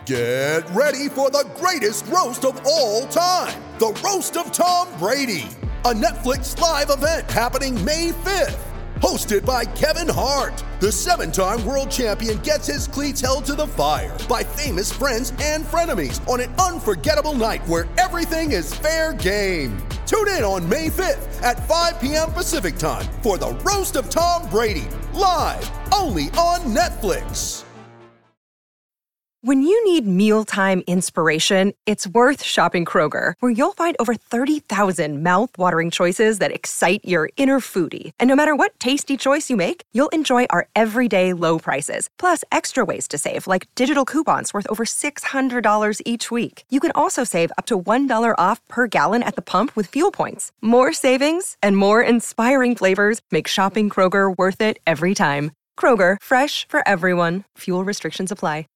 Get ready for the greatest roast of all time, the Roast of Tom Brady, a Netflix live event happening May 5th. Hosted by Kevin Hart, the 7-time world champion gets his cleats held to the fire by famous friends and frenemies on an unforgettable night where everything is fair game. Tune in on May 5th at 5 p.m. Pacific time for the Roast of Tom Brady, live only on Netflix. When you need mealtime inspiration, it's worth shopping Kroger, where you'll find over 30,000 mouth-watering choices that excite your inner foodie. And no matter what tasty choice you make, you'll enjoy our everyday low prices, plus extra ways to save, like digital coupons worth over $600 each week. You can also save up to $1 off per gallon at the pump with fuel points. More savings and more inspiring flavors make shopping Kroger worth it every time. Kroger, fresh for everyone. Fuel restrictions apply.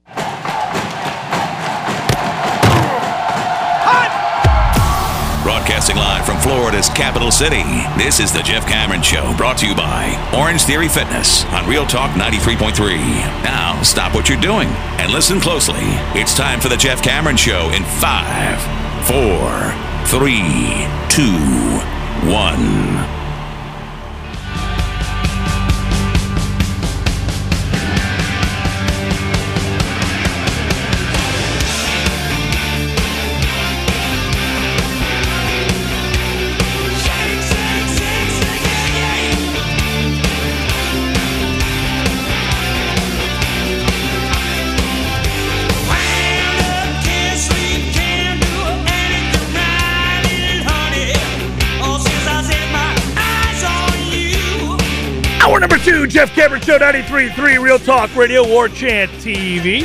Broadcasting live from Florida's capital city, this is the Jeff Cameron Show, brought to you by Orange Theory Fitness on Real Talk 93.3. Now, stop what you're doing and listen closely. It's time for the Jeff Cameron Show in 5, 4, 3, 2, 1. Hour number 2, Jeff Cameron Show, 93.3 Real Talk Radio, War Chant TV.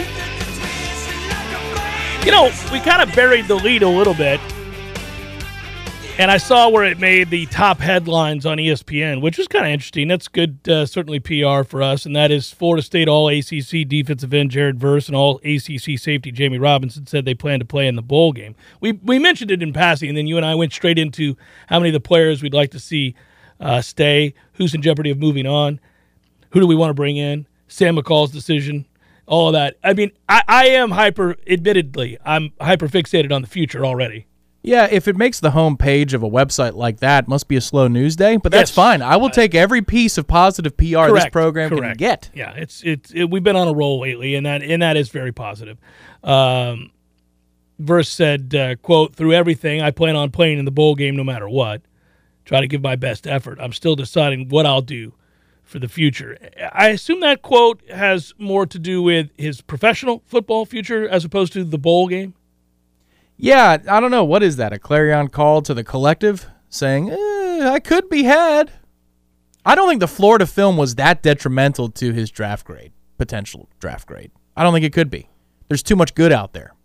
You know, we kind of buried the lead a little bit, and I saw where it made the top headlines on ESPN, which was kind of interesting. That's good, certainly PR for us, and that is Florida State All-ACC defensive end Jared Verse and All-ACC safety Jamie Robinson said they plan to play in the bowl game. We mentioned it in passing, and then you and I went straight into how many of the players we'd like to see stay, who's in jeopardy of moving on, who do we want to bring in, Sam McCall's decision, all of that. I mean, I am I'm hyper fixated on the future already. Yeah, if it makes the home page of a website like that, must be a slow news day, but that's fine. I will take every piece of positive PR this program can get. Yeah, we've been on a roll lately, and that is very positive. Verse said, quote, "Through everything, I plan on playing in the bowl game no matter what. Try to give my best effort. I'm still deciding what I'll do for the future." I assume that quote has more to do with his professional football future as opposed to the bowl game. Yeah, I don't know. What is that, a clarion call to the collective saying, I could be had? I don't think the Florida film was that detrimental to his potential draft grade. I don't think it could be. There's too much good out there.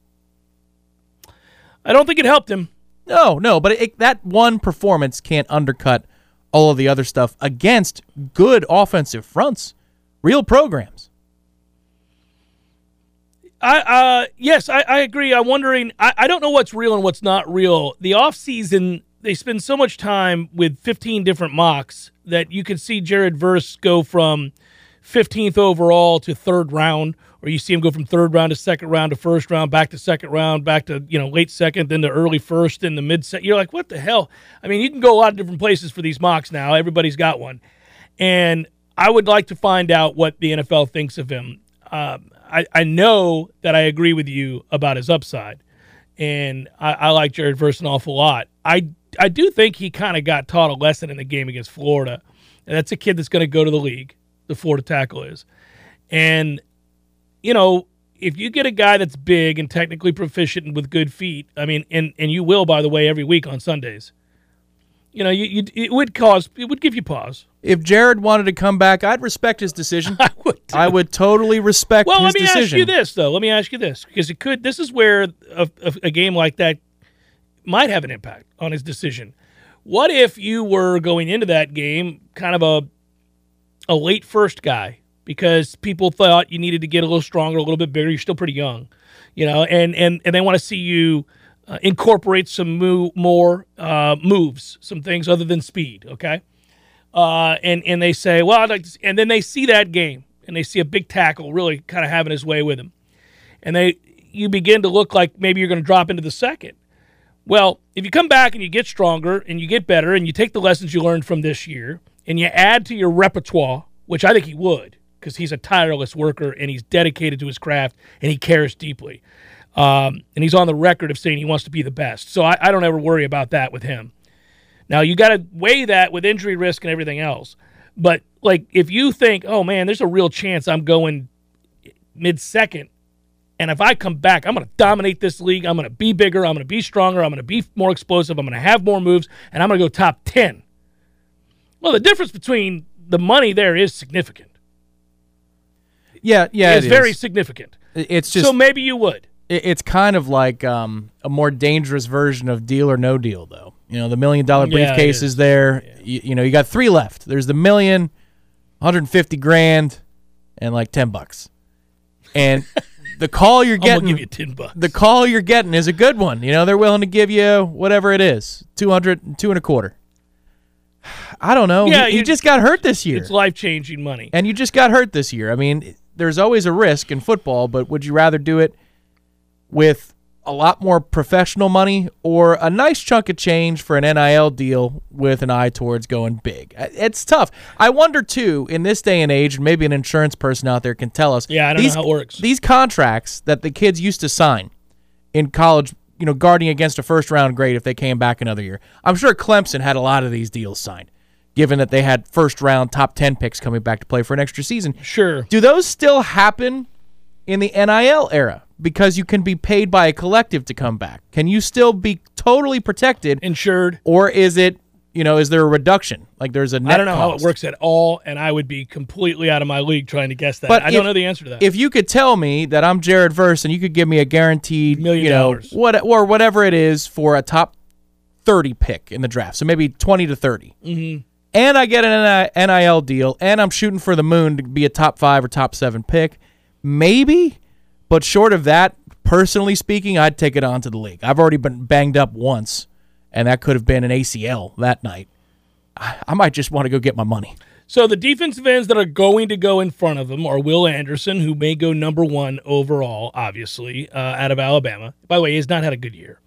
I don't think it helped him. No, but that one performance can't undercut all of the other stuff against good offensive fronts, real programs. Yes, I agree. I'm wondering, I don't know what's real and what's not real. The offseason, they spend so much time with 15 different mocks that you could see Jared Verse go from 15th overall to third round, or you see him go from third round to second round to first round, back to second round, back to late second, then to early first, then the mid second. You're like, what the hell? I mean, you can go a lot of different places for these mocks now. Everybody's got one, and I would like to find out what the NFL thinks of him. I know that I agree with you about his upside, and I like Jared Verse an awful lot. I do think he kind of got taught a lesson in the game against Florida, and that's a kid that's going to go to the league. The Florida tackle is. And, if you get a guy that's big and technically proficient and with good feet, I mean, and you will, by the way, every week on Sundays, it would give you pause. If Jared wanted to come back, I'd respect his decision. I would totally respect his decision. Well, let me ask you this, because this is where a game like that might have an impact on his decision. What if you were going into that game kind of a late first guy because people thought you needed to get a little stronger, a little bit bigger. You're still pretty young, and they want to see you incorporate some more moves, some things other than speed, okay? And they say, well, I'd like to see, and then they see that game, and they see a big tackle really kind of having his way with him. And you begin to look like maybe you're going to drop into the second. Well, if you come back and you get stronger and you get better and you take the lessons you learned from this year and you add to your repertoire, which I think he would, because he's a tireless worker and he's dedicated to his craft and he cares deeply. And he's on the record of saying he wants to be the best. So I don't ever worry about that with him. Now, you got to weigh that with injury risk and everything else. But, like, if you think, oh, man, there's a real chance I'm going mid-second, and if I come back, I'm going to dominate this league. I'm going to be bigger. I'm going to be stronger. I'm going to be more explosive. I'm going to have more moves, and I'm going to go top 10. Well, the difference between the money there is significant. Yeah, it's very significant. It's just so maybe you would. It's kind of like a more dangerous version of Deal or No Deal, though. You know, the $1 million briefcase is there. Yeah. You got 3 left. There's the $1 million, $150,000, and like $10. And the call you're getting, I'm gonna give you $10. The call you're getting is a good one. You know, they're willing to give you whatever it is, $200, $225. I don't know. Yeah, he just got hurt this year. It's life-changing money. And you just got hurt this year. I mean, there's always a risk in football, but would you rather do it with a lot more professional money or a nice chunk of change for an NIL deal with an eye towards going big? It's tough. I wonder, too, in this day and age, and maybe an insurance person out there can tell us. Yeah, I don't know how it works. These contracts that the kids used to sign in college, guarding against a first-round grade if they came back another year. I'm sure Clemson had a lot of these deals signed, given that they had first-round top 10 picks coming back to play for an extra season. Sure. Do those still happen in the NIL era? Because you can be paid by a collective to come back. Can you still be totally protected? Insured. Or is it, is there a reduction? Like there's a net I don't know cost. how it works at all, and I would be completely out of my league trying to guess that. But I don't know the answer to that. If you could tell me that I'm Jared Verse and you could give me a guaranteed $1 million. Or whatever it is for a top 30 pick in the draft, so maybe 20 to 30. Mm-hmm. And I get an NIL deal, and I'm shooting for the moon to be a top 5 or top 7 pick, maybe. But short of that, personally speaking, I'd take it on to the league. I've already been banged up once, and that could have been an ACL that night. I might just want to go get my money. So the defensive ends that are going to go in front of him are Will Anderson, who may go number 1 overall, obviously, out of Alabama. By the way, he has not had a good year.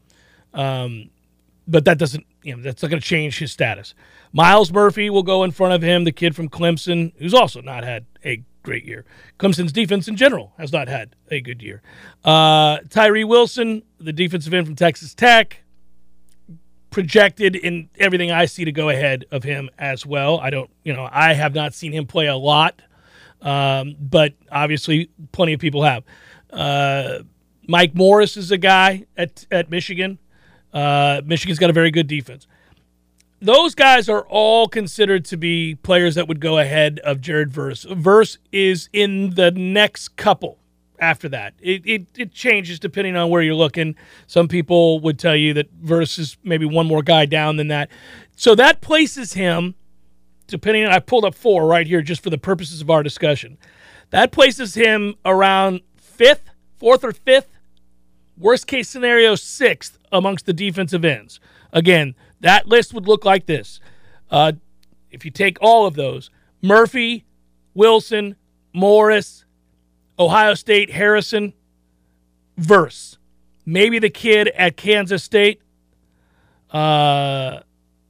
But that doesn't, that's not going to change his status. Miles Murphy will go in front of him, the kid from Clemson, who's also not had a great year. Clemson's defense in general has not had a good year. Tyree Wilson, the defensive end from Texas Tech, projected in everything I see to go ahead of him as well. I have not seen him play a lot, but obviously plenty of people have. Mike Morris is a guy at Michigan. Michigan's got a very good defense. Those guys are all considered to be players that would go ahead of Jared Verse. Verse is in the next couple after that. It changes depending on where you're looking. Some people would tell you that Verse is maybe one more guy down than that. So that places him, depending on, I pulled up 4 right here just for the purposes of our discussion. That places him around 4th or 5th, worst case scenario 6th amongst the defensive ends. Again, that list would look like this. If you take all of those, Murphy, Wilson, Morris, Ohio State, Harrison, Verse. Maybe the kid at Kansas State, Azuma.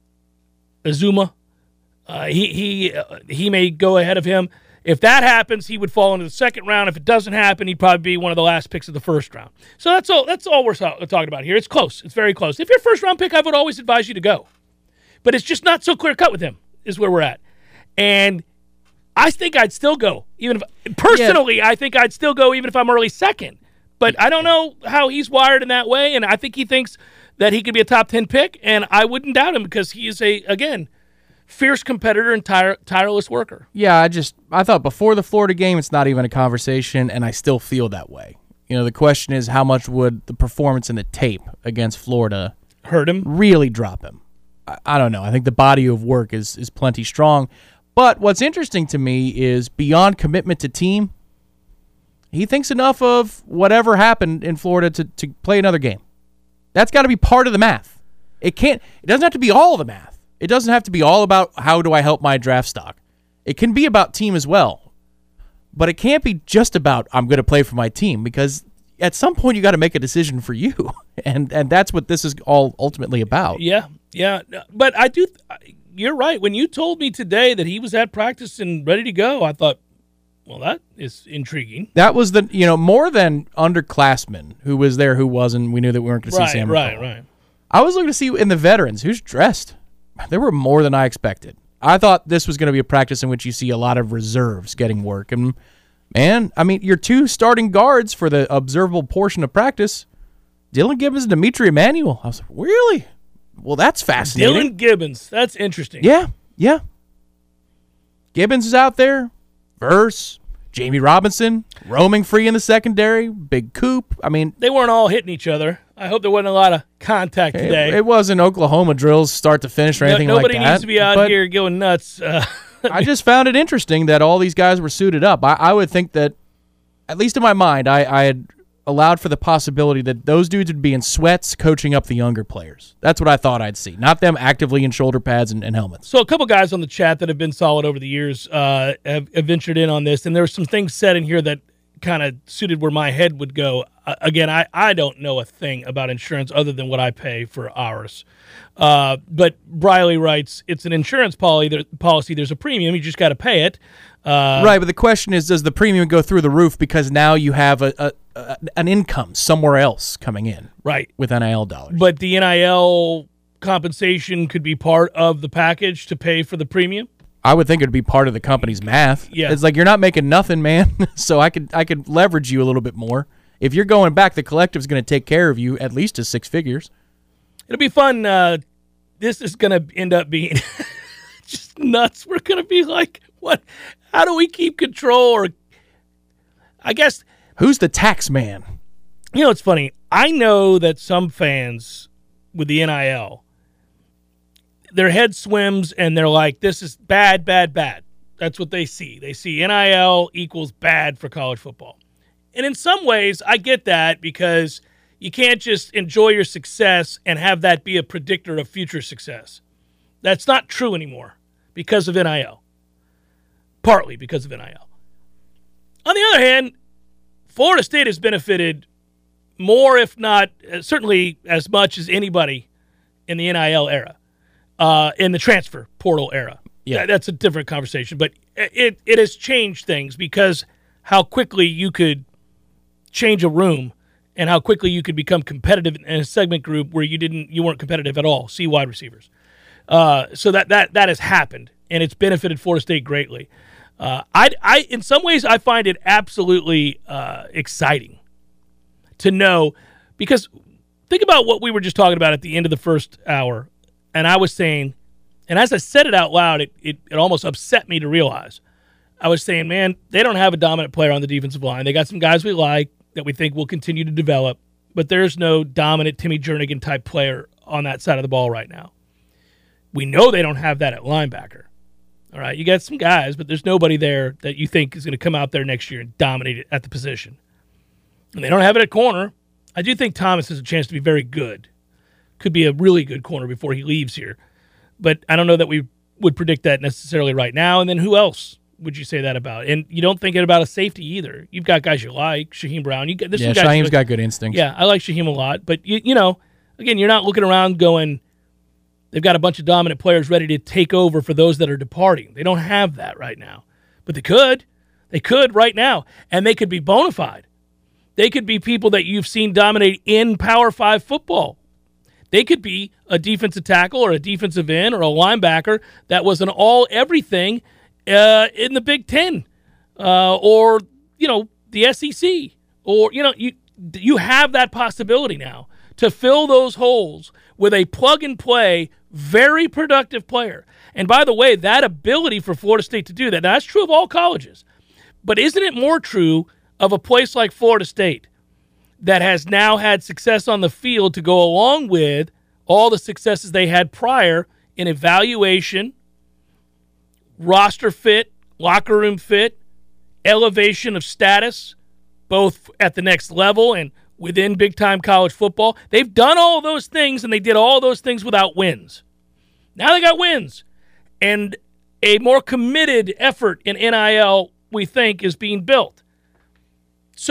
He may go ahead of him. If that happens, he would fall into the second round. If it doesn't happen, he'd probably be one of the last picks of the first round. So that's all we're talking about here. It's close. It's very close. If you're a first-round pick, I would always advise you to go. But it's just not so clear-cut with him is where we're at. And I think I'd still go. I think I'd still go even if I'm early second. But I don't know how he's wired in that way, and I think he thinks that he could be a top 10 pick, and I wouldn't doubt him because he is fierce competitor and tireless worker. Yeah, I thought before the Florida game, it's not even a conversation, and I still feel that way. The question is how much would the performance in the tape against Florida hurt him? Really drop him? I don't know. I think the body of work is plenty strong. But what's interesting to me is beyond commitment to team, he thinks enough of whatever happened in Florida to play another game. That's got to be part of the math. It doesn't have to be all of the math. It doesn't have to be all about how do I help my draft stock. It can be about team as well. But it can't be just about I'm going to play for my team because at some point you got to make a decision for you, and that's what this is all ultimately about. Yeah. But you're right. When you told me today that he was at practice and ready to go, I thought, well, that is intriguing. That was more than underclassmen who was there, who wasn't. We knew that we weren't going to see Sam. Right. I was looking to see in the veterans who's dressed. There were more than I expected. I thought this was going to be a practice in which you see a lot of reserves getting work. And, man, I mean, your two starting guards for the observable portion of practice, Dylan Gibbons and Dimitri Emmanuel. I was like, really? Well, that's fascinating. Dylan Gibbons. That's interesting. Yeah. Gibbons is out there. Verse, Jamie Robinson, roaming free in the secondary. Big Coop. I mean, they weren't all hitting each other. I hope there wasn't a lot of contact today. It wasn't Oklahoma drills start to finish or anything like that. Nobody needs to be out here going nuts. I just found it interesting that all these guys were suited up. I would think that, at least in my mind, I had allowed for the possibility that those dudes would be in sweats coaching up the younger players. That's what I thought I'd see, not them actively in shoulder pads and helmets. So a couple guys on the chat that have been solid over the years have ventured in on this, and there were some things said in here that kind of suited where my head would go. Again, I don't know a thing about insurance other than what I pay for ours. But Briley writes, it's an insurance policy. There's a premium. You just got to pay it. Right, but the question is, does the premium go through the roof because now you have an income somewhere else coming in? Right. With NIL dollars. But the NIL compensation could be part of the package to pay for the premium? I would think it would be part of the company's math. Yeah. It's like you're not making nothing, man, so I could leverage you a little bit more. If you're going back, the collective's going to take care of you at least to six figures. It'll be fun. This is going to end up being just nuts. We're going to be like, what? How do we keep control? Or I guess. Who's the tax man? You know, it's funny. I know that some fans with the NIL, their head swims and they're like, this is bad, bad, bad. That's what they see. They see NIL equals bad for college football. And in some ways, I get that because you can't just enjoy your success and have that be a predictor of future success. That's not true anymore because of NIL. Partly because of NIL. On the other hand, Florida State has benefited more, if not certainly as much as anybody in the NIL era, in the transfer portal era. Yeah, that's a different conversation. But it has changed things because how quickly you could change a room and how quickly you could become competitive in a segment group where you weren't competitive at all. See wide receivers. So that has happened, and it's benefited Florida State greatly. I in some ways I find it absolutely exciting to know, because think about what we were just talking about at the end of the first hour, and I was saying, and as I said it out loud, it almost upset me to realize. I was saying, man, they don't have a dominant player on the defensive line. They got some guys we like that we think will continue to develop, but there's no dominant Timmy Jernigan type player on that side of the ball right now. We know they don't have that at linebacker. All right, you got some guys, but there's nobody there that you think is going to come out there next year and dominate it at the position. And they don't have it at corner. I do think Thomas has a chance to be very good. Could be a really good corner before he leaves here. But I don't know that we would predict that necessarily right now. And then who else would you say that about? And you don't think it about a safety either. You've got guys you like, Shaheem Brown. Shaheem's got good instincts. Yeah, I like Shaheem a lot. But, you know, again, you're not looking around going, they've got a bunch of dominant players ready to take over for those that are departing. They don't have that right now. But they could. They could right now. And they could be bona fide. They could be people that you've seen dominate in Power 5 football. They could be a defensive tackle or a defensive end or a linebacker that was an all-everything in the Big Ten or, you know, the SEC. Or, you know, you have that possibility now to fill those holes with a plug-and-play, very productive player. And by the way, that ability for Florida State to do that, now that's true of all colleges. But isn't it more true of a place like Florida State that has now had success on the field to go along with all the successes they had prior in evaluation, roster fit, locker room fit, elevation of status, both at the next level and within big-time college football? They've done all those things, and they did all those things without wins. Now they got wins. And a more committed effort in NIL, we think, is being built. So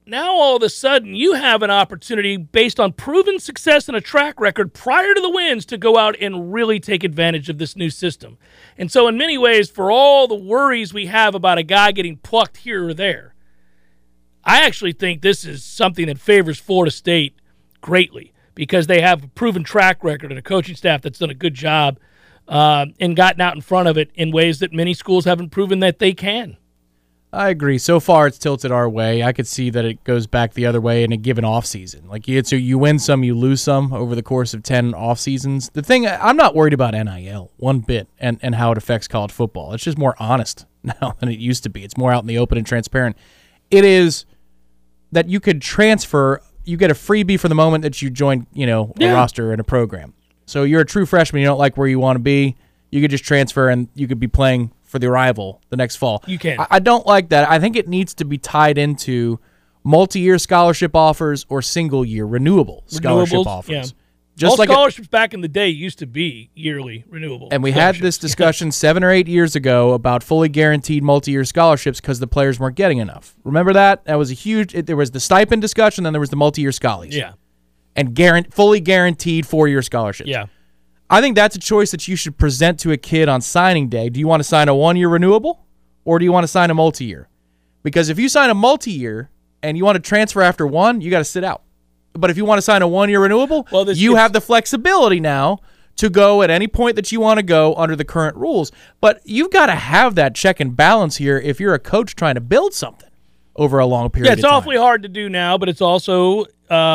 now all of a sudden you have an opportunity based on proven success and a track record prior to the wins to go out and really take advantage of this new system. And so in many ways, for all the worries we have about a guy getting plucked here or there, I actually think this is something that favors Florida State greatly because they have a proven track record and a coaching staff that's done a good job and gotten out in front of it in ways that many schools haven't proven that they can. I agree. So far, it's tilted our way. I could see that it goes back the other way in a given offseason. Like, so you win some, you lose some over the course of 10 off seasons. The thing, I'm not worried about NIL one bit and how it affects college football. It's just more honest now than it used to be. It's more out in the open and transparent. It is that you could transfer, you get a freebie for the moment that you join, a roster in a program. So you're a true freshman, you don't like where you want to be, you could just transfer and you could be playing for the rival the next fall. You can. I don't like that. I think it needs to be tied into multi-year scholarship offers or single-year renewable scholarship offers. Yeah. Just all like scholarships back in the day used to be yearly renewable. And we had this discussion 7 or 8 years ago about fully guaranteed multi-year scholarships because the players weren't getting enough. Remember that? That was a huge. There was the stipend discussion, then there was the multi-year scholars. Yeah. And fully guaranteed 4-year scholarships. Yeah. I think that's a choice that you should present to a kid on signing day. Do you want to sign a 1-year renewable or do you want to sign a multi-year? Because if you sign a multi-year and you want to transfer after one, you got to sit out. But if you want to sign a 1-year renewable, you have the flexibility now to go at any point that you want to go under the current rules. But you've got to have that check and balance here if you're a coach trying to build something over a long period of time. Yeah, it's awfully hard to do now, but it's also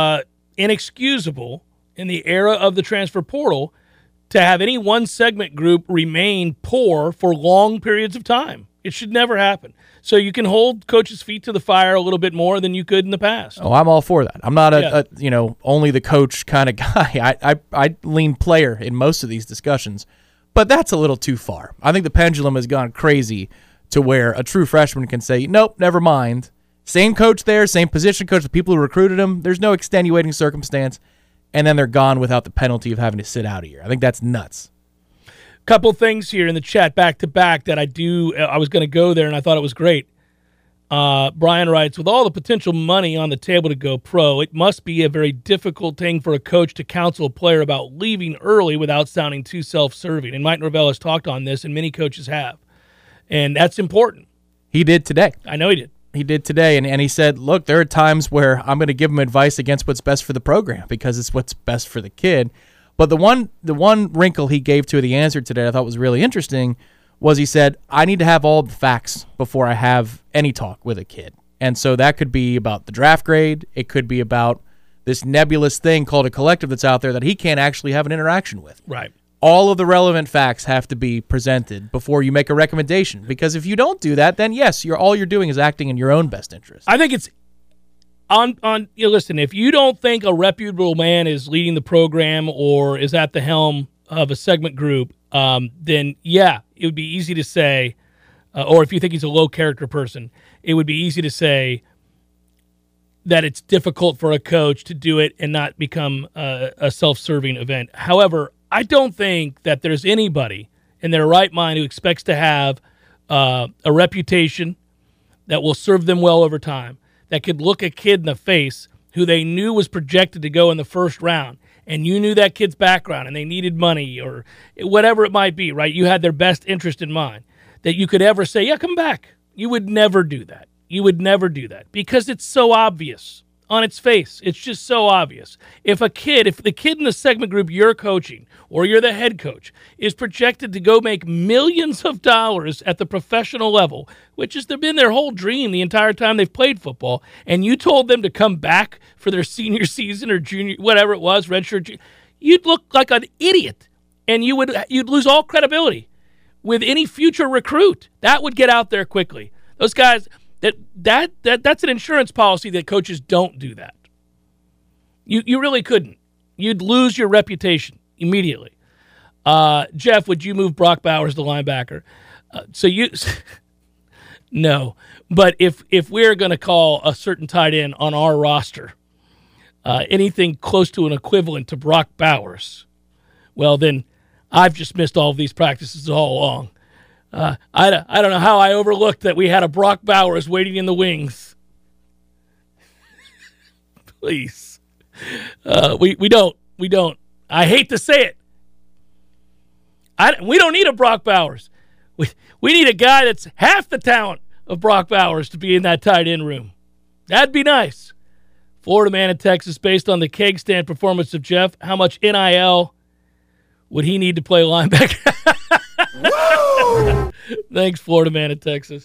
inexcusable in the era of the transfer portal to have any one segment group remain poor for long periods of time. It should never happen. So you can hold coaches' feet to the fire a little bit more than you could in the past. Oh, I'm all for that. I'm not only the coach kind of guy. I lean player in most of these discussions, but that's a little too far. I think the pendulum has gone crazy to where a true freshman can say, nope, never mind. Same coach there, same position coach, the people who recruited him. There's no extenuating circumstance. And then they're gone without the penalty of having to sit out a year. I think that's nuts. Couple things here in the chat back to back that I was going to go there and I thought it was great. Brian writes, with all the potential money on the table to go pro, it must be a very difficult thing for a coach to counsel a player about leaving early without sounding too self-serving. And Mike Norvell has talked on this, and many coaches have. And that's important. He did today. I know he did. He did today, and he said, look, there are times where I'm going to give him advice against what's best for the program because it's what's best for the kid. But the one wrinkle he gave to the answer today I thought was really interesting was he said, I need to have all the facts before I have any talk with a kid. And so that could be about the draft grade. It could be about this nebulous thing called a collective that's out there that he can't actually have an interaction with. Right. All of the relevant facts have to be presented before you make a recommendation. Because if you don't do that, then yes, all you're doing is acting in your own best interest. I think it's listen, if you don't think a reputable man is leading the program or is at the helm of a segment group, then yeah, it would be easy to say, or if you think he's a low character person, it would be easy to say that it's difficult for a coach to do it and not become a self-serving event. However, I don't think that there's anybody in their right mind who expects to have a reputation that will serve them well over time, that could look a kid in the face who they knew was projected to go in the first round, and you knew that kid's background and they needed money or whatever it might be, right? You had their best interest in mind, that you could ever say, yeah, come back. You would never do that. You would never do that because it's so obvious on its face. It's just so obvious. If the kid in the segment group you're coaching or you're the head coach is projected to go make millions of dollars at the professional level, which has been their whole dream the entire time they've played football, and you told them to come back for their senior season or junior, whatever it was, redshirt, you'd look like an idiot, and you'd lose all credibility with any future recruit. That would get out there quickly. Those guys, that's an insurance policy that coaches don't do that. You really couldn't. You'd lose your reputation immediately. Jeff, would you move Brock Bowers to linebacker? No. But if we're going to call a certain tight end on our roster anything close to an equivalent to Brock Bowers, well, then I've just missed all of these practices all along. I don't know how I overlooked that we had a Brock Bowers waiting in the wings. Please. We don't. I hate to say it. We don't need a Brock Bowers. We need a guy that's half the talent of Brock Bowers to be in that tight end room. That'd be nice. Florida man in Texas, based on the keg stand performance of Jeff, how much NIL would he need to play linebacker? Thanks, Florida man in Texas.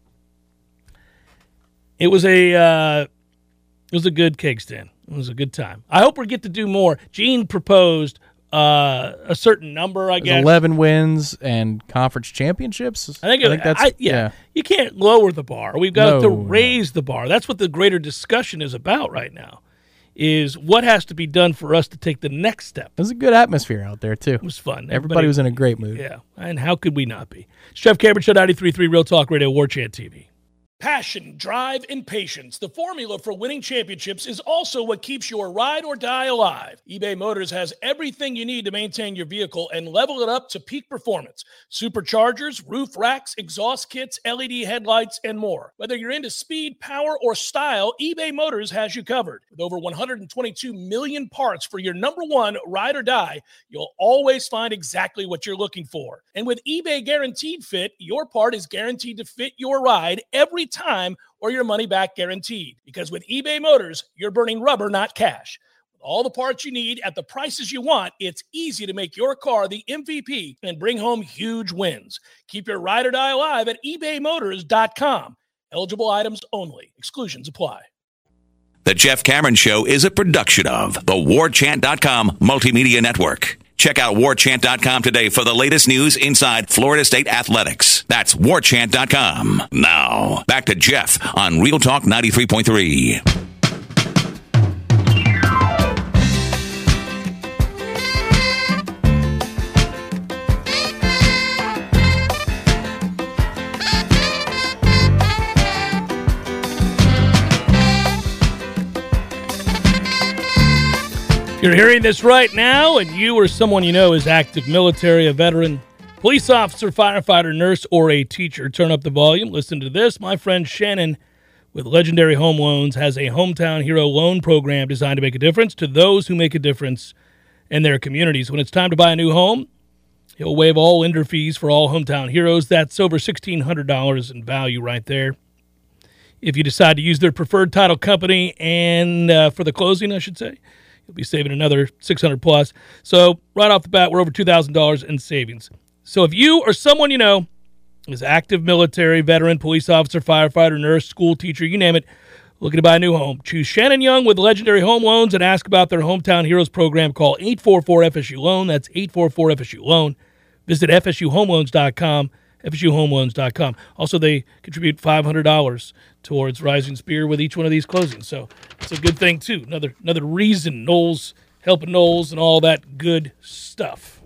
It was a good keg stand. It was a good time. I hope we get to do more. Gene proposed a certain number, I guess. 11 wins and conference championships. I think that's yeah. You can't lower the bar. We've got to raise the bar. That's what the greater discussion is about right now, is what has to be done for us to take the next step. It was a good atmosphere out there, too. It was fun. Everybody was in a great mood. Yeah, and how could we not be? It's Jeff Cameron, Show 93.3 Real Talk Radio, War Chant TV. Passion, drive, and patience. The formula for winning championships is also what keeps your ride or die alive. eBay Motors has everything you need to maintain your vehicle and level it up to peak performance. Superchargers, roof racks, exhaust kits, LED headlights, and more. Whether you're into speed, power, or style, eBay Motors has you covered. With over 122 million parts for your number one ride or die, you'll always find exactly what you're looking for. And with eBay Guaranteed Fit, your part is guaranteed to fit your ride every time, or your money back guaranteed. Because with eBay Motors, you're burning rubber, not cash. With all the parts you need at the prices you want, it's easy to make your car the MVP and bring home huge wins. Keep your ride or die alive at ebaymotors.com. Eligible items only. Exclusions apply. The Jeff Cameron Show is a production of the WarChant.com Multimedia Network. Check out WarChant.com today for the latest news inside Florida State athletics. That's WarChant.com. Now, back to Jeff on Real Talk 93.3. You're hearing this right now, and you or someone you know is active military, a veteran, police officer, firefighter, nurse, or a teacher. Turn up the volume. Listen to this. My friend Shannon with Legendary Home Loans has a Hometown Hero loan program designed to make a difference to those who make a difference in their communities. When it's time to buy a new home, he'll waive all lender fees for all Hometown Heroes. That's over $1,600 in value right there. If you decide to use their preferred title company and for the closing, I should say, you'll be saving another $600 plus. So right off the bat, we're over $2,000 in savings. So if you or someone you know is active military, veteran, police officer, firefighter, nurse, school teacher, you name it, looking to buy a new home, choose Shannon Young with Legendary Home Loans and ask about their Hometown Heroes program. Call 844-FSU-LOAN. That's 844-FSU-LOAN. Visit FSUHomeLoans.com. FSUHomeLoans.com. Also, they contribute $500 towards Rising Spear with each one of these closings. So it's a good thing, too. Another reason Knowles, helping Knowles and all that good stuff.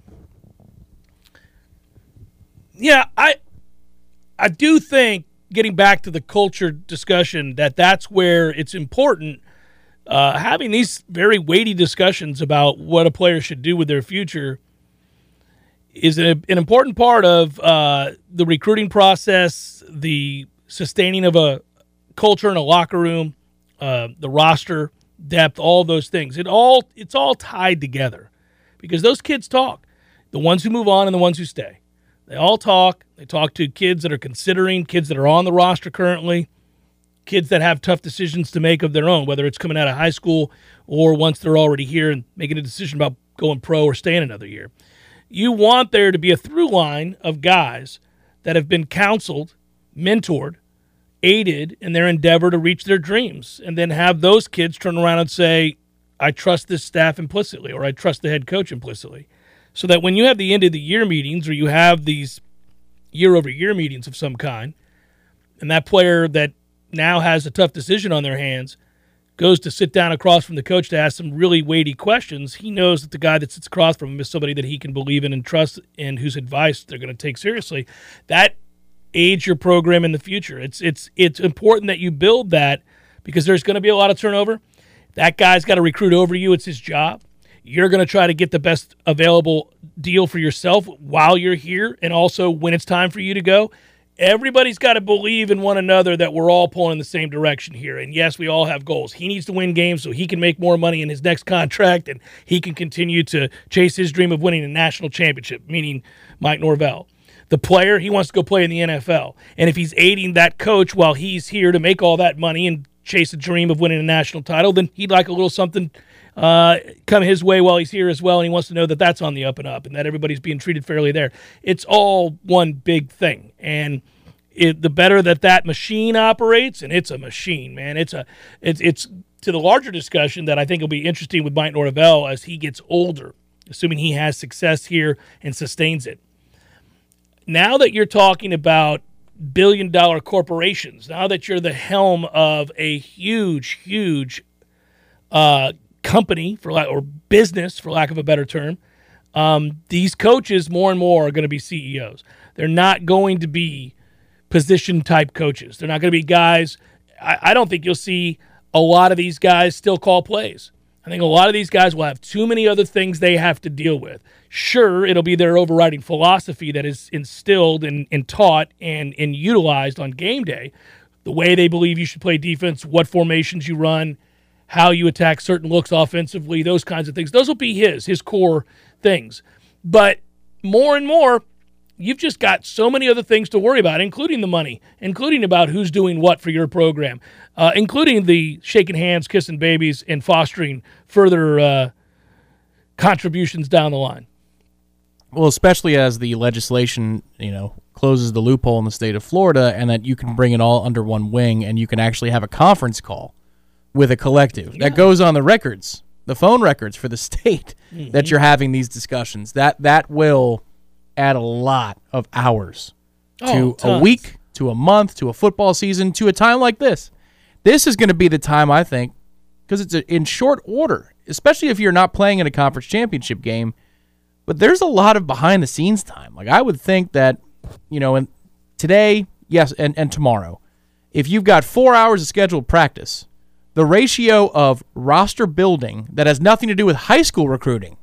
Yeah, I do think, getting back to the culture discussion, that's where it's important, having these very weighty discussions about what a player should do with their future is an important part of the recruiting process, the sustaining of a culture in a locker room, the roster depth, all those things. It's all tied together because those kids talk. The ones who move on and the ones who stay. They all talk. They talk to kids that are considering, kids that are on the roster currently, kids that have tough decisions to make of their own, whether it's coming out of high school or once they're already here and making a decision about going pro or staying another year. You want there to be a through line of guys that have been counseled, mentored, aided in their endeavor to reach their dreams, and then have those kids turn around and say, I trust this staff implicitly, or I trust the head coach implicitly. So that when you have the end of the year meetings or you have these year-over-year meetings of some kind, and that player that now has a tough decision on their hands goes to sit down across from the coach to ask some really weighty questions, he knows that the guy that sits across from him is somebody that he can believe in and trust and whose advice they're going to take seriously. That aids your program in the future. It's important that you build that because there's going to be a lot of turnover. That guy's got to recruit over you. It's his job. You're going to try to get the best available deal for yourself while you're here and also when it's time for you to go. everybody's got to believe in one another that we're all pulling in the same direction here. And yes, we all have goals. He needs to win games so he can make more money in his next contract and he can continue to chase his dream of winning a national championship, meaning Mike Norvell. The player, he wants to go play in the NFL. And if he's aiding that coach while he's here to make all that money and chase a dream of winning a national title, then he'd like a little something come his way while he's here as well, and he wants to know that that's on the up and up and that everybody's being treated fairly there. It's all one big thing, and the better that machine operates, and it's a machine, man. It's to the larger discussion that I think will be interesting with Mike Norvell as he gets older, assuming he has success here and sustains it. Now that you're talking about billion-dollar corporations, now that you're the helm of a huge company or business, for lack of a better term, these coaches more and more are going to be CEOs. They're not going to be position-type coaches. They're not going to be guys. I don't think you'll see a lot of these guys still call plays. I think a lot of these guys will have too many other things they have to deal with. Sure, it'll be their overriding philosophy that is instilled and taught and utilized on game day, the way they believe you should play defense, what formations you run, how you attack certain looks offensively, those kinds of things. Those will be his core things. But more and more, you've just got so many other things to worry about, including the money, including about who's doing what for your program, including the shaking hands, kissing babies, and fostering further contributions down the line. Well, especially as the legislation, closes the loophole in the state of Florida, and that you can bring it all under one wing, and you can actually have a conference call with a collective that goes on the records, the phone records for the state that you're having these discussions. That will add a lot of hours to a week, to a month, to a football season, to a time like this. This is going to be the time, I think, because it's in short order, especially if you're not playing in a conference championship game. But there's a lot of behind-the-scenes time. Like, I would think that, and today, yes, and tomorrow, if you've got 4 hours of scheduled practice, the ratio of roster building that has nothing to do with high school recruiting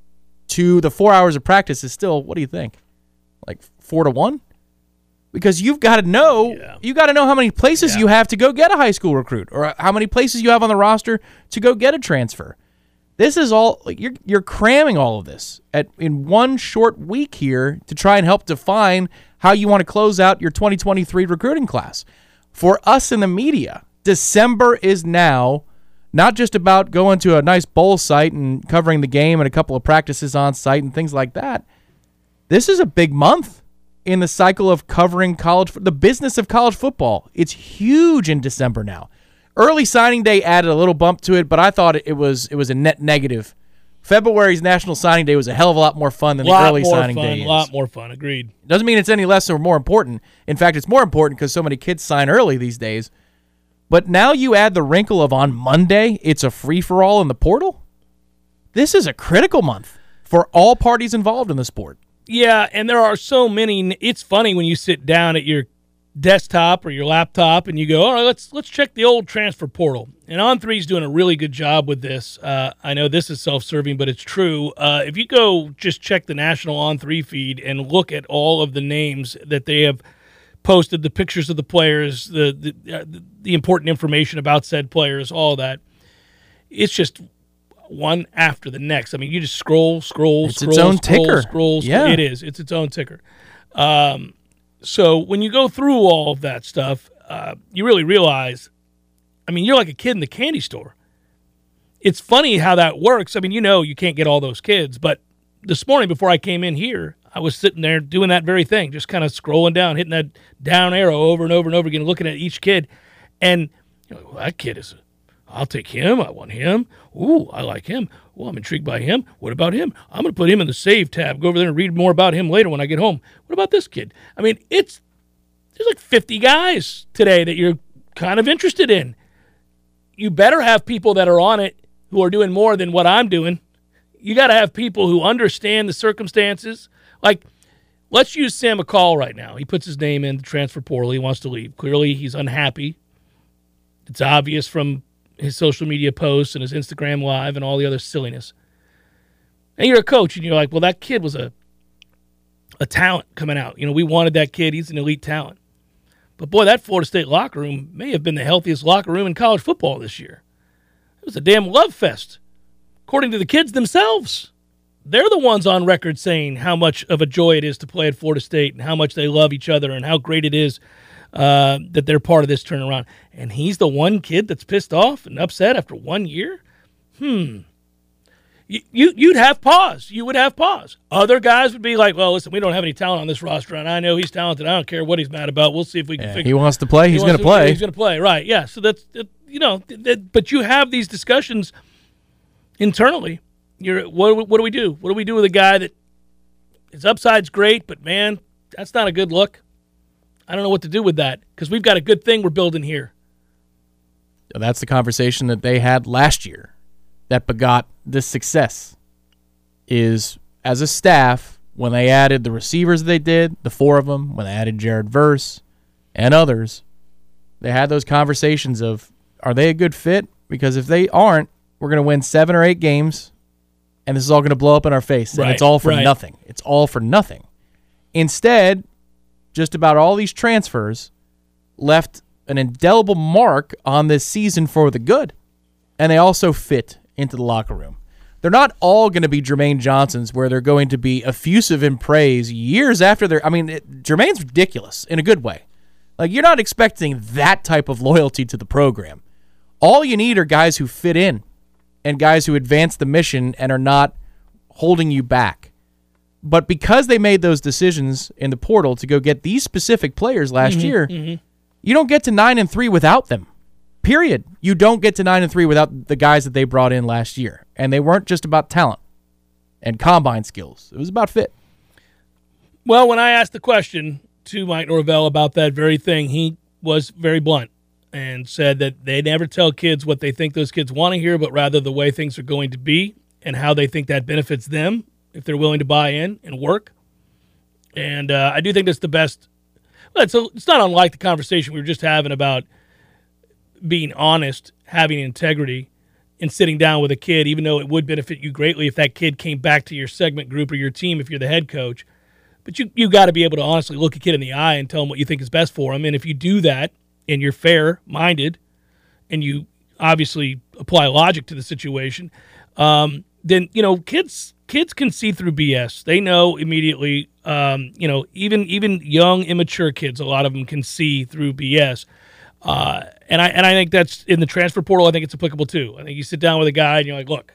to the 4 hours of practice is still, what do you think, like 4-1? Because you've got to know, how many places you have to go get a high school recruit, or how many places you have on the roster to go get a transfer. This is all, like, you're cramming all of this in one short week here to try and help define how you want to close out your 2023 recruiting class. For us in the media, December is now not just about going to a nice bowl site and covering the game and a couple of practices on site and things like that. This is a big month in the cycle of covering the business of college football. It's huge in December now. Early signing day added a little bump to it, but I thought it was a net negative. February's National Signing Day was a hell of a lot more fun than the early signing day is. A lot more fun, agreed. Doesn't mean it's any less or more important. In fact, it's more important because so many kids sign early these days. But now you add the wrinkle of on Monday, it's a free-for-all in the portal? This is a critical month for all parties involved in the sport. Yeah, and there are so many. It's funny when you sit down at your desktop or your laptop and you go, all right, let's check the old transfer portal. And On3's doing a really good job with this. I know this is self-serving, but it's true. If you go just check the national On3 feed and look at all of the names that they have posted, the pictures of the players, the important information about said players, all that, it's just one after the next. I mean, you just scroll. It's its own ticker. Yeah. It is. It's its own ticker. So when you go through all of that stuff, you really realize, I mean, you're like a kid in the candy store. It's funny how that works. I mean, you can't get all those kids, but this morning before I came in here, I was sitting there doing that very thing, just kind of scrolling down, hitting that down arrow over and over and over again, looking at each kid. And well, that kid I'll take him. I want him. Ooh, I like him. Well, I'm intrigued by him. What about him? I'm going to put him in the save tab. Go over there and read more about him later when I get home. What about this kid? I mean, there's like 50 guys today that you're kind of interested in. You better have people that are on it who are doing more than what I'm doing. You got to have people who understand the circumstances. Like, let's use Sam McCall right now. He puts his name in the transfer portal. He wants to leave. Clearly, he's unhappy. It's obvious from his social media posts and his Instagram Live and all the other silliness. And you're a coach, and you're like, well, that kid was a talent coming out. We wanted that kid. He's an elite talent. But, boy, that Florida State locker room may have been the healthiest locker room in college football this year. It was a damn love fest, according to the kids themselves. They're the ones on record saying how much of a joy it is to play at Florida State and how much they love each other and how great it is that they're part of this turnaround. And he's the one kid that's pissed off and upset after 1 year? You'd have pause. You would have pause. Other guys would be like, well, listen, we don't have any talent on this roster, and I know he's talented. I don't care what he's mad about. We'll see if we can figure it out. He wants to play. He's going to play. He's going to play, right. Yeah, so that's, but you have these discussions internally. What do we do? What do we do with a guy that his upside's great, but, man, that's not a good look? I don't know what to do with that because we've got a good thing we're building here. That's the conversation that they had last year that begot this success is as a staff, when they added the receivers they did, the 4 of them, when they added Jared Verse and others, they had those conversations of, are they a good fit? Because if they aren't, we're going to win 7 or 8 games, and this is all going to blow up in our face, and it's all for nothing. It's all for nothing. Instead, just about all these transfers left an indelible mark on this season for the good, and they also fit into the locker room. They're not all going to be Jermaine Johnsons where they're going to be effusive in praise years after Jermaine's ridiculous in a good way. Like, you're not expecting that type of loyalty to the program. All you need are guys who fit in and guys who advance the mission and are not holding you back. But because they made those decisions in the portal to go get these specific players last year, you don't get to 9-3 without them. Period. You don't get to 9-3 without the guys that they brought in last year. And they weren't just about talent and combine skills. It was about fit. Well, when I asked the question to Mike Norvell about that very thing, he was very blunt and said that they never tell kids what they think those kids want to hear, but rather the way things are going to be and how they think that benefits them if they're willing to buy in and work. And I do think that's the best. It's not unlike the conversation we were just having about being honest, having integrity, and sitting down with a kid, even though it would benefit you greatly if that kid came back to your segment group or your team if you're the head coach. But you got to be able to honestly look a kid in the eye and tell him what you think is best for him. And if you do that and you're fair-minded and you obviously apply logic to the situation, then, kids can see through BS. They know immediately, even young, immature kids, a lot of them can see through BS. And I think that's in the transfer portal. I think it's applicable too. I think you sit down with a guy and you're like, look,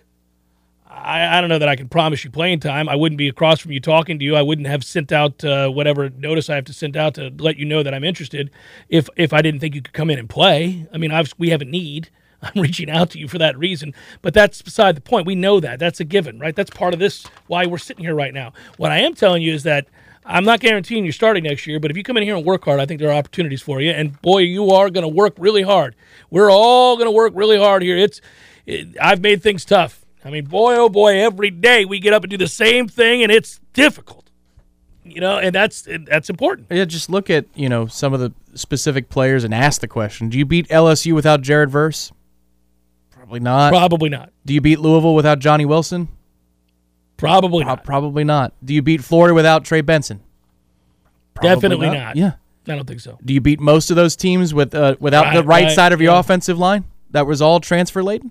I don't know that I can promise you playing time. I wouldn't be across from you talking to you. I wouldn't have sent out whatever notice I have to send out to let you know that I'm interested if I didn't think you could come in and play. I mean, we have a need. I'm reaching out to you for that reason. But that's beside the point. We know that. That's a given, right? That's part of this, why we're sitting here right now. What I am telling you is that I'm not guaranteeing you're starting next year, but if you come in here and work hard, I think there are opportunities for you. And, boy, you are going to work really hard. We're all going to work really hard here. I've made things tough. I mean, boy, oh, boy, every day we get up and do the same thing, and it's difficult. And that's important. Yeah, just look at, some of the specific players and ask the question, do you beat LSU without Jared Verse? Probably not. Probably not. Do you beat Louisville without Johnny Wilson? Probably not. Probably not. Do you beat Florida without Trey Benson? Definitely not. Yeah. I don't think so. Do you beat most of those teams without the right side of your offensive line? That was all transfer-laden?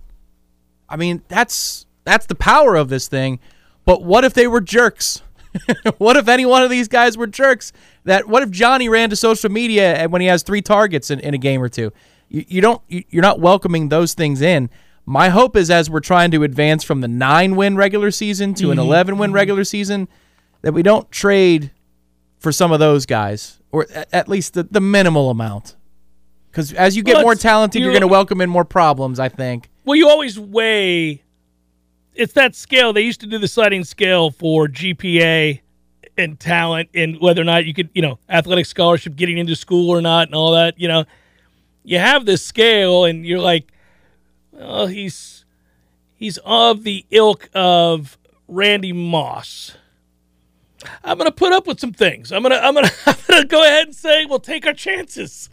I mean, that's the power of this thing. But what if they were jerks? What if any one of these guys were jerks? What if Johnny ran to social media and when he has 3 targets in a game or two? You're not welcoming those things in. My hope is as we're trying to advance from the 9-win regular season to an 11-win regular season, that we don't trade for some of those guys, or at least the minimal amount. Because as you get more talented, you're going to welcome in more problems, I think. Well, you always weigh. It's that scale. They used to do the sliding scale for GPA and talent and whether or not you could, athletic scholarship, getting into school or not and all that. You have this scale and you're like, well, he's of the ilk of Randy Moss. I'm going to put up with some things. I'm going to go ahead and say we'll take our chances.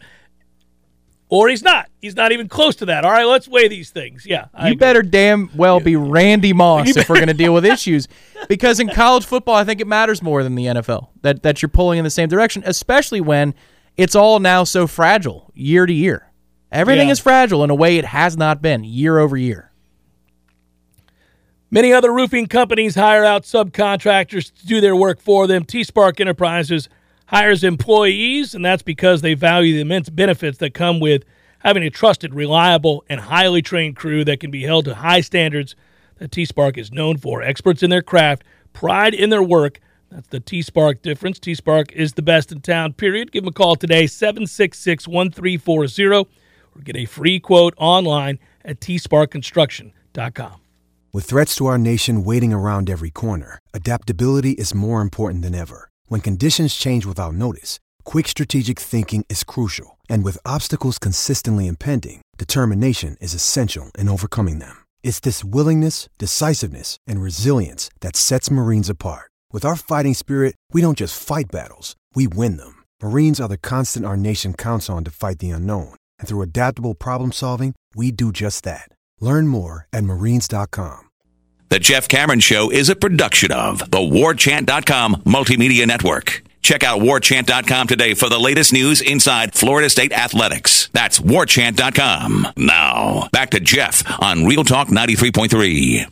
Or he's not. He's not even close to that. All right, let's weigh these things. Yeah. You better damn well be Randy Moss if we're going to deal with issues. Because in college football, I think it matters more than the NFL, that you're pulling in the same direction, especially when it's all now so fragile year to year. Everything Yeah. is fragile in a way it has not been year over year. Many other roofing companies hire out subcontractors to do their work for them. T-Spark Enterprises hires employees, and that's because they value the immense benefits that come with having a trusted, reliable, and highly trained crew that can be held to high standards that T-Spark is known for. Experts in their craft, pride in their work. That's the T-Spark difference. T-Spark is the best in town, period. Give them a call today, 766-1340, or get a free quote online at tsparkconstruction.com. With threats to our nation waiting around every corner, adaptability is more important than ever. When conditions change without notice, quick strategic thinking is crucial. And with obstacles consistently impending, determination is essential in overcoming them. It's this willingness, decisiveness, and resilience that sets Marines apart. With our fighting spirit, we don't just fight battles, we win them. Marines are the constant our nation counts on to fight the unknown. And through adaptable problem solving, we do just that. Learn more at marines.com. The Jeff Cameron Show is a production of the WarChant.com Multimedia Network. Check out WarChant.com today for the latest news inside Florida State athletics. That's WarChant.com. Now, back to Jeff on Real Talk 93.3.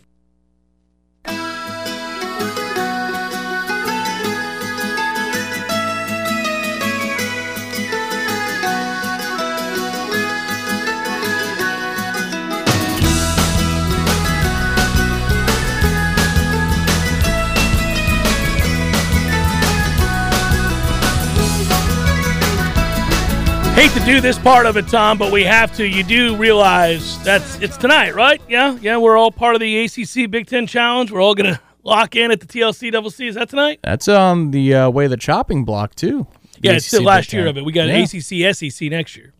Hate to do this part of it, Tom, but we have to. You do realize it's tonight, right? Yeah, we're all part of the ACC Big Ten Challenge. We're all going to lock in at the TLC CCC. Is that tonight? That's on the way of the chopping block, too. Yeah, it's the ACC last Big year Ten. of it. We got an ACC SEC next year.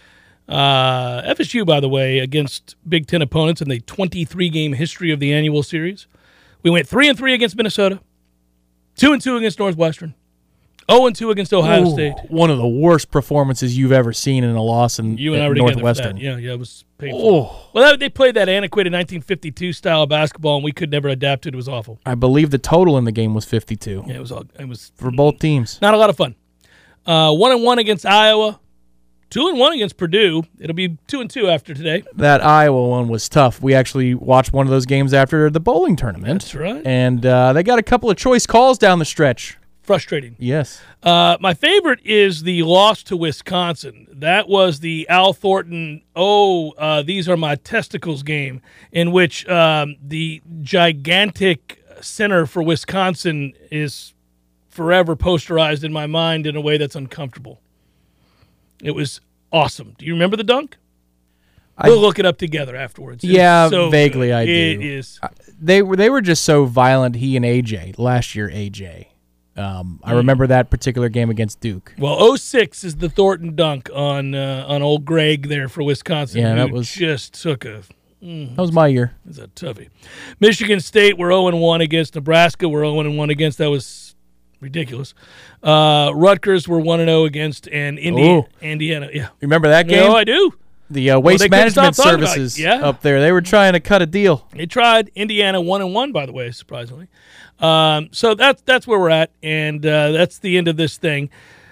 FSU, by the way, against Big Ten opponents in the 23-game history of the annual series. We went 3-3 against Minnesota, 2-2 against Northwestern, 0-2 against Ohio State. One of the worst performances you've ever seen in a loss in You and I were together for Northwestern. that. Yeah, it was painful. Well, they played that antiquated 1952 style of basketball, and we could never adapt to it. It was awful. I believe the total in the game was 52 Yeah, it was for both teams. not a lot of fun. 1-1 against Iowa, 2-1 against Purdue. It'll be 2-2 after today. That Iowa one was tough. We actually watched one of those games after the bowling tournament. That's right. And they got a couple of choice calls down the stretch. Frustrating. Yes. My favorite is the loss to Wisconsin. That was the Al Thornton, these are my testicles game, in which the gigantic center for Wisconsin is forever posterized in my mind in a way that's uncomfortable. It was awesome. Do you remember the dunk? We'll look it up together afterwards. Yeah, so vaguely good. I do. It is. They were just so violent, he and AJ, last year AJ. I remember that particular game against Duke. Well, 06 is the Thornton dunk on old Greg there for Wisconsin. Yeah, that who was just took a that was my year. It's a toughie. Michigan State, we're 0-1 against Nebraska. We're 0-1 against. That was ridiculous. Rutgers, we're 1-0 against, and Indiana. Yeah, Remember that game? No, I do. The waste they couldn't management stop talking about it. services Yeah. up there. They were trying to cut a deal. They tried. Indiana 1-1, by the way, surprisingly. So that's where we're at, and that's the end of this thing.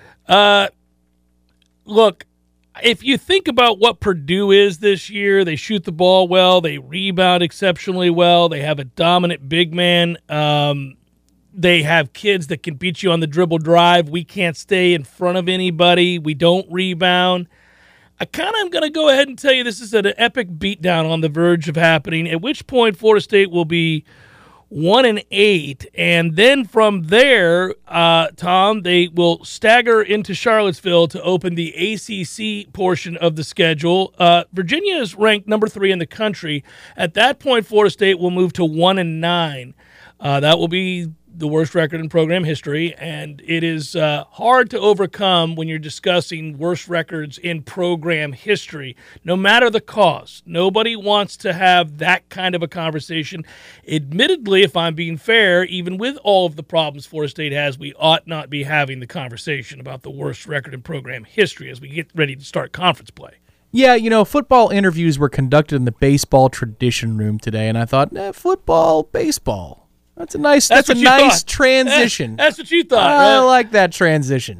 Look, if you think about what Purdue is this year, they shoot the ball well, they rebound exceptionally well, they have a dominant big man. They have kids that can beat you on the dribble drive. We can't stay in front of anybody. We don't rebound. I kind of am going to go ahead and tell you this is an epic beatdown on the verge of happening, at which point Florida State will be 1-8. And then from there, Tom, they will stagger into Charlottesville to open the ACC portion of the schedule. Virginia is ranked number 3 in the country. At that point, Florida State will move to 1-9. That will be the worst record in program history, and it is hard to overcome when you're discussing worst records in program history, no matter the cause. Nobody wants to have that kind of a conversation. Admittedly, if I'm being fair, even with all of the problems Florida State has, we ought not be having the conversation about the worst record in program history as we get ready to start conference play. Yeah, football interviews were conducted in the baseball tradition room today, and I thought, football, baseball. That's a nice what you thought. transition. That's what you thought, I right? like that transition.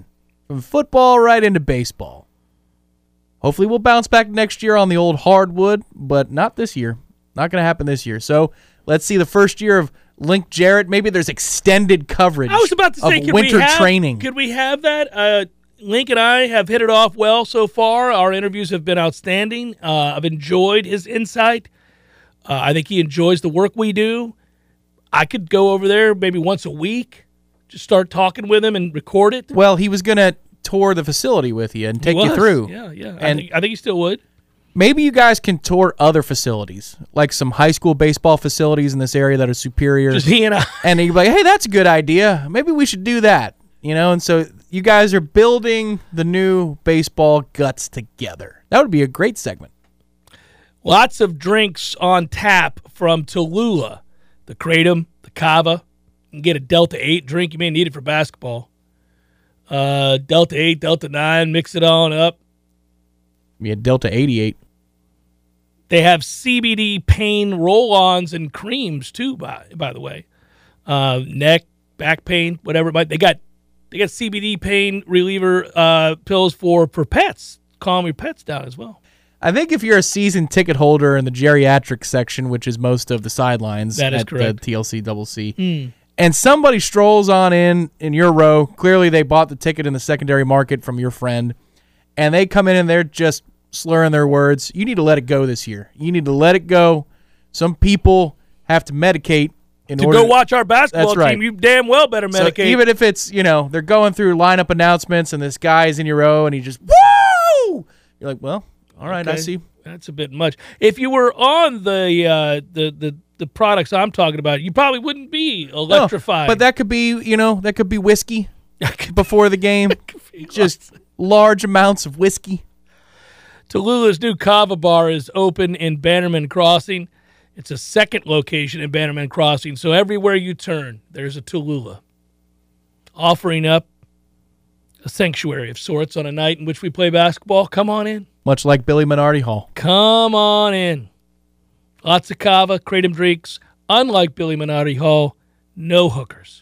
From football right into baseball. Hopefully we'll bounce back next year on the old hardwood, but not this year. Not going to happen this year. So let's see the first year of Link Jarrett. Maybe there's extended coverage I was about to say, of winter training. Could we have that? Link and I have hit it off well so far. Our interviews have been outstanding. I've enjoyed his insight. I think he enjoys the work we do. I could go over there maybe once a week, just start talking with him and record it. Well, he was going to tour the facility with you and take you through. Yeah. And I think he still would. maybe you guys can tour other facilities, like some high school baseball facilities in this area that are superior. Just he and I. And you're like, hey, that's a good idea. Maybe we should do that. You know, and so you guys are building the new baseball guts together. That would be a great segment. Lots of drinks on tap from Tallulah. The Kratom, the Kava. You can get a Delta 8 drink. You may need it for basketball. Delta 8, Delta 9, mix it on up. Be a Delta 88. They have CBD pain roll-ons and creams, too, by the way. Neck, back pain, whatever it might. They got CBD pain reliever pills for pets. Calm your pets down as well. I think if you're a season ticket holder in the geriatric section, which is most of the sidelines that is at correct. the TLC Double C, and somebody strolls on in your row, clearly they bought the ticket in the secondary market from your friend, and they come in and they're just slurring their words, you need to let it go this year. You need to let it go. Some people have to medicate in order to go watch our basketball That's right. team. You damn well better medicate. So even if it's, they're going through lineup announcements and this guy is in your row and he just, woo! You're like, well, all right, Okay. I see. That's a bit much. If you were on the products I'm talking about, you probably wouldn't be electrified. No, but that could be, that could be whiskey before the game. Just large amounts of whiskey. Tallulah's new Kava bar is open in Bannerman Crossing. It's a second location in Bannerman Crossing, so everywhere you turn, there's a Tallulah offering up a sanctuary of sorts on a night in which we play basketball. Come on in. Much like Billy Minardi Hall. Come on in. Lots of Kava, Kratom drinks. Unlike Billy Minardi Hall, no hookers.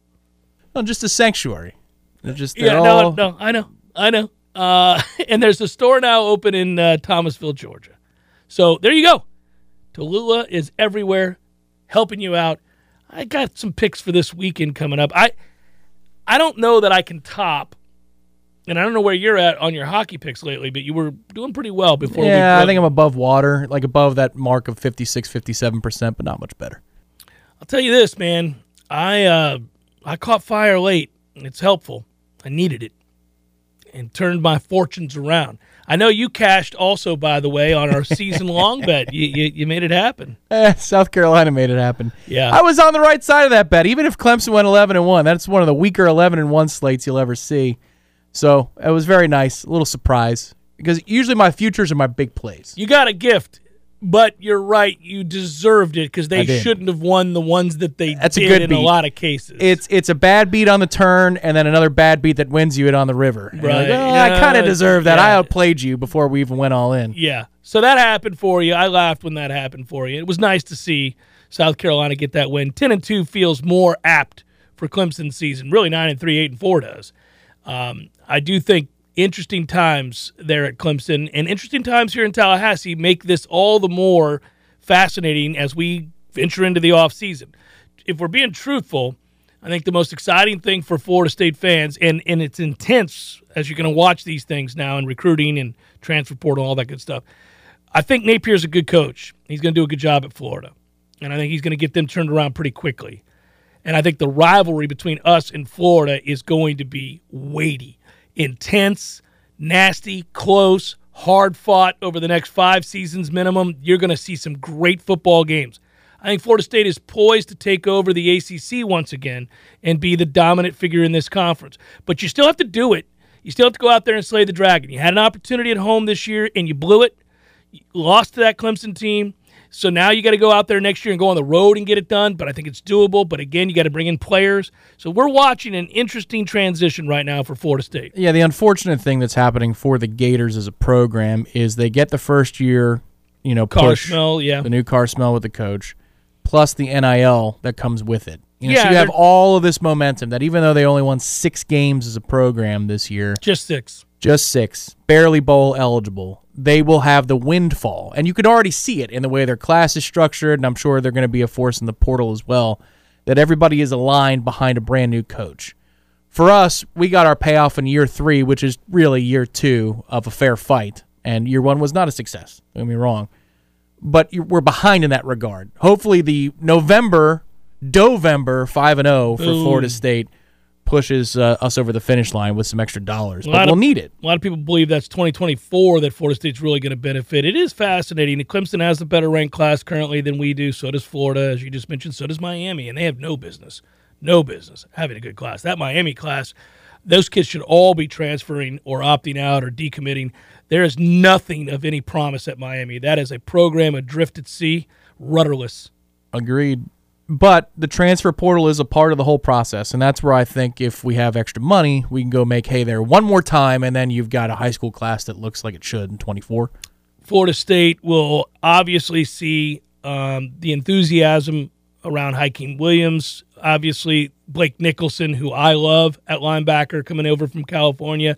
No, just a sanctuary. They're just No, I know. And there's a store now open in Thomasville, Georgia. So there you go. Tallulah is everywhere, helping you out. I got some picks for this weekend coming up. I don't know that I can top, and I don't know where you're at on your hockey picks lately, but you were doing pretty well before. Yeah, I think I'm above water, like above that mark of 56, 57%, but not much better. I'll tell you this, man. I caught fire late, and it's helpful. I needed it, and turned my fortunes around. I know you cashed also, by the way, on our season-long bet. You made it happen. South Carolina made it happen. Yeah. I was on the right side of that bet, even if Clemson went 11-1. That's one of the weaker 11-1 slates you'll ever see. So it was very nice, a little surprise, because usually my futures are my big plays. You got a gift, but you're right. You deserved it because they shouldn't have won the ones that they That's did a good in beat. a lot of cases. It's a bad beat on the turn and then another bad beat that wins you it on the river. And you're like, Right. oh, I kind of deserve that. Yeah. I outplayed you before we even went all in. Yeah. So that happened for you. I laughed when that happened for you. It was nice to see South Carolina get that win. 10-2 feels more apt for Clemson's season. Really 9-3, 8-4 does. I do think interesting times there at Clemson and interesting times here in Tallahassee make this all the more fascinating as we venture into the offseason. If we're being truthful, I think the most exciting thing for Florida State fans, and it's intense as you're going to watch these things now in recruiting and transfer portal, all that good stuff. I think Napier's a good coach. He's going to do a good job at Florida, and I think he's going to get them turned around pretty quickly. And I think the rivalry between us and Florida is going to be weighty, intense, nasty, close, hard-fought over the next 5 seasons minimum. You're going to see some great football games. I think Florida State is poised to take over the ACC once again and be the dominant figure in this conference. But you still have to do it. You still have to go out there and slay the dragon. You had an opportunity at home this year, and you blew it. You lost to that Clemson team. So now you got to go out there next year and go on the road and get it done, but I think it's doable. But again, you got to bring in players. So we're watching an interesting transition right now for Florida State. Yeah, the unfortunate thing that's happening for the Gators as a program is they get the first year, Car push, smell, yeah. the new car smell with the coach, plus the NIL that comes with it. So you have all of this momentum that even though they only won 6 games as a program this year, just 6, barely bowl eligible, they will have the windfall. And you could already see it in the way their class is structured, and I'm sure they're going to be a force in the portal as well, that everybody is aligned behind a brand new coach. For us, we got our payoff in year 3, which is really year 2 of a fair fight. And year 1 was not a success. Don't get me wrong. But we're behind in that regard. Hopefully the Dovember 5-0 for Florida State pushes us over the finish line with some extra dollars. But we'll need it. A lot of people believe that's 2024 that Florida State's really going to benefit. It is fascinating. Clemson has the better ranked class currently than we do. So does Florida, as you just mentioned. So does Miami. And they have no business having a good class. That Miami class, those kids should all be transferring or opting out or decommitting. There is nothing of any promise at Miami. That is a program adrift at sea, rudderless. Agreed. But the transfer portal is a part of the whole process, and that's where I think if we have extra money, we can go make hay there one more time, and then you've got a high school class that looks like it should in 24. Florida State will obviously see the enthusiasm around Hakeem Williams. Obviously, Blake Nicholson, who I love at linebacker, coming over from California.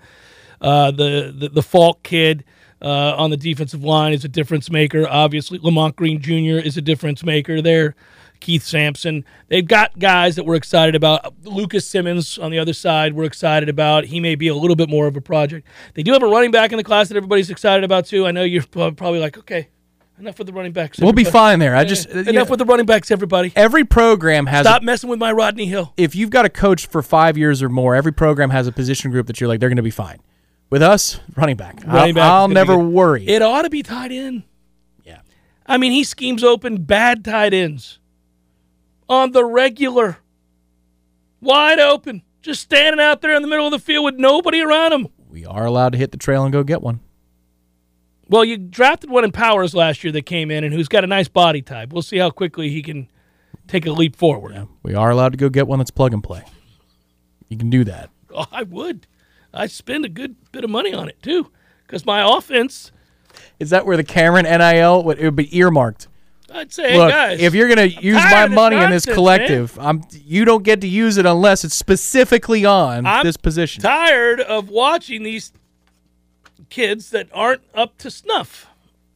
The Falk kid on the defensive line is a difference maker. Obviously, Lamont Green Jr. is a difference maker there. Keith Sampson. They've got guys that we're excited about. Lucas Simmons on the other side we're excited about. He may be a little bit more of a project. They do have a running back in the class that everybody's excited about, too. I know you're probably like, okay, enough with the running backs. We'll be fine there. Enough with the running backs, everybody. Every program has Stop messing with my Rodney Hill. If you've got a coach for 5 years or more, every program has a position group that you're like, they're going to be fine. With us, running back. I'll never worry. It ought to be tight end. Yeah. I mean, he schemes open bad tight ends on the regular. Wide open. Just standing out there in the middle of the field with nobody around him. We are allowed to hit the trail and go get one. Well, you drafted one in Powers last year that came in and who's got a nice body type. We'll see how quickly he can take a leap forward. Yeah, we are allowed to go get one that's plug and play. You can do that. Oh, I would. I'd spend a good bit of money on it, too, because my offense. Is that where the Cameron NIL would be earmarked? I'd say, look, hey, guys. If you're going to use my money in this collective, you don't get to use it unless it's specifically on this position. I'm tired of watching these kids that aren't up to snuff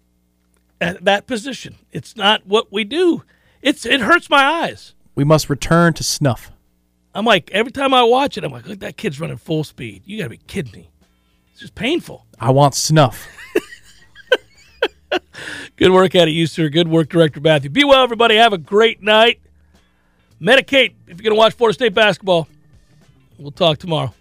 at that position. It's not what we do. It hurts my eyes. We must return to snuff. I'm like, every time I watch it, I'm like, look, that kid's running full speed. You got to be kidding me. It's just painful. I want snuff. Good work out of you, sir. Good work, Director Matthew. Be well, everybody. Have a great night. Medicate if you're going to watch Florida State basketball. We'll talk tomorrow.